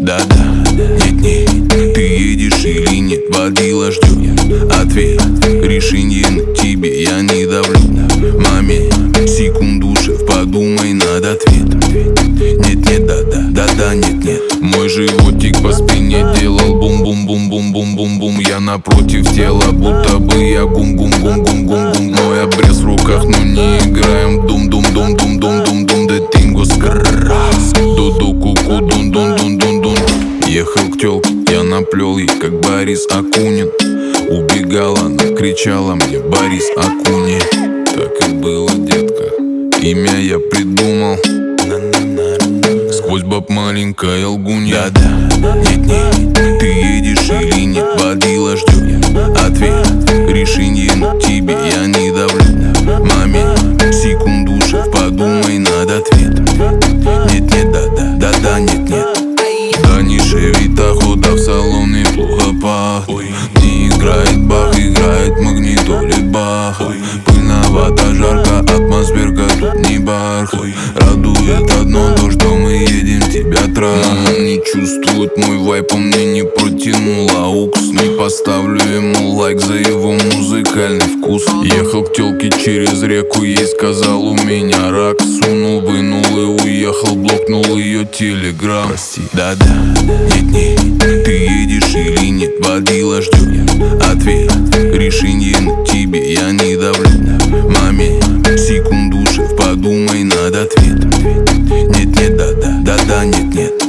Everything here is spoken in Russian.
Да-да, нет, ты едешь или нет, водила ждет ответ. Решение на тебе, я не давлю. Момент, секунду, шеф, подумай над ответом. Нет, да-да, нет. Мой животик по спине делал бум-бум-бум-бум-бум-бум-бум. Я напротив тела, будто бы я гум-гум-гум-гум-гум-гум. Мой обрез в руках, но не играем дум-дум-дум-дум-дум-дум-дум. Де тинго скррррас, ду-ду-ку-ку, дун-дун-дун-дун-дун. Ехал к тёлке, я наплел ей, как Борис Акунин. Убегала, она кричала мне: Борис Акунин. Так и было, детка, имя я придумал. Сквозь баб маленькая лгунья. Да-да, нет, ты едешь или нет, водила ждет ответ. Решение на тебе, я не давлю. Момент, секунду, шеф, подумай над ответом. Нет, да-да, нет. Да не шевита, хода в салоне плохо пахнет. Не играет бах, играет магнитоле бах. Пыльновато, жарко, атмосферка тут не бархат. Радует одно то, что мы едем тебя трахать. Он не чувствует мой вайп, он мне не протянул аукс. Не поставлю ему лайк за его музыкальный вкус. Ехал к тёлке через реку, ей сказал: у меня рак. Сунул, вынул и уехал, блокнул ее телеграм. Прости. Да-да, нет, ты едешь или нет, водила ждет ответ. Решение на тебе, я не давлю. Момент, секунду, шеф, подумай над ответом. Нет, да-да, нет.